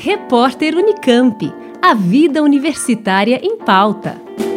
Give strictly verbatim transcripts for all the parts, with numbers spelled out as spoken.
Repórter Unicamp. A vida universitária em pauta.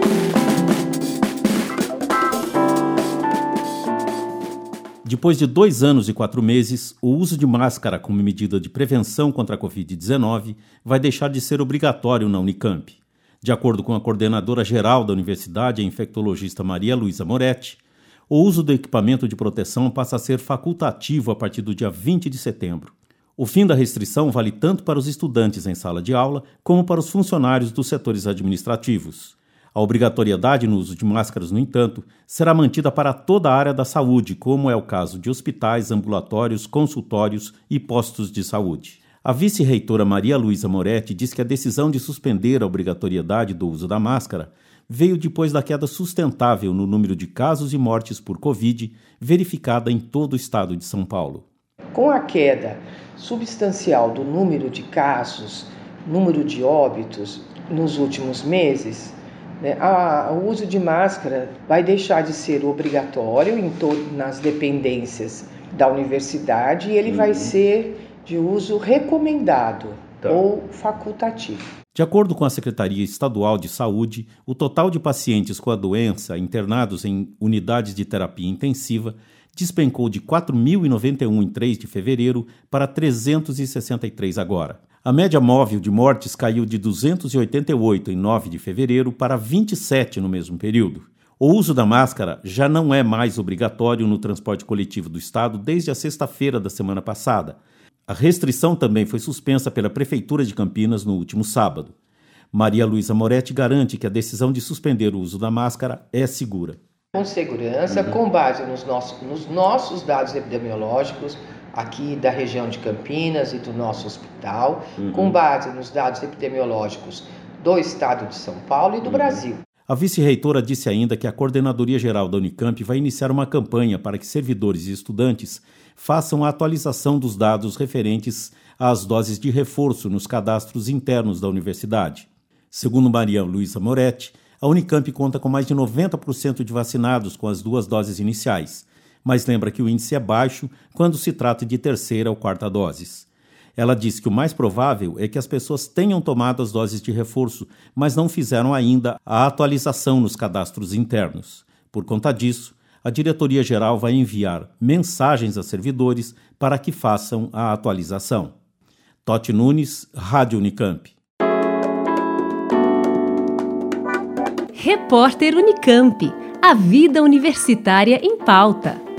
Depois de dois anos e quatro meses, o uso de máscara como medida de prevenção contra a covid dezenove vai deixar de ser obrigatório na Unicamp. De acordo com a coordenadora-geral da universidade, a infectologista Maria Luísa Moretti, o uso do equipamento de proteção passa a ser facultativo a partir do dia vinte de setembro. O fim da restrição vale tanto para os estudantes em sala de aula como para os funcionários dos setores administrativos. A obrigatoriedade no uso de máscaras, no entanto, será mantida para toda a área da saúde, como é o caso de hospitais, ambulatórios, consultórios e postos de saúde. A vice-reitora Maria Luísa Moretti diz que a decisão de suspender a obrigatoriedade do uso da máscara veio depois da queda sustentável no número de casos e mortes por Covid verificada em todo o estado de São Paulo. Com a queda substancial do número de casos, número de óbitos nos últimos meses, né, a, o uso de máscara vai deixar de ser obrigatório em to- nas dependências da universidade e ele uhum. vai ser de uso recomendado tá. ou facultativo. De acordo com a Secretaria Estadual de Saúde, o total de pacientes com a doença internados em unidades de terapia intensiva despencou de quatro mil e noventa e um em três de fevereiro para trezentos e sessenta e três agora. A média móvel de mortes caiu de duzentos e oitenta e oito em nove de fevereiro para vinte e sete no mesmo período. O uso da máscara já não é mais obrigatório no transporte coletivo do estado desde a sexta-feira da semana passada. A restrição também foi suspensa pela Prefeitura de Campinas no último sábado. Maria Luísa Moretti garante que a decisão de suspender o uso da máscara é segura. Com segurança, uhum. com base nos nossos, nos nossos dados epidemiológicos, aqui da região de Campinas e do nosso hospital, uhum. com base nos dados epidemiológicos do estado de São Paulo e do uhum. Brasil. A vice-reitora disse ainda que a Coordenadoria-Geral da Unicamp vai iniciar uma campanha para que servidores e estudantes façam a atualização dos dados referentes às doses de reforço nos cadastros internos da universidade. Segundo Maria Luísa Moretti, a Unicamp conta com mais de noventa por cento de vacinados com as duas doses iniciais, mas lembra que o índice é baixo quando se trata de terceira ou quarta doses. Ela diz que o mais provável é que as pessoas tenham tomado as doses de reforço, mas não fizeram ainda a atualização nos cadastros internos. Por conta disso, a diretoria-geral vai enviar mensagens a servidores para que façam a atualização. Totti Nunes, Rádio Unicamp. Repórter Unicamp. A vida universitária em pauta.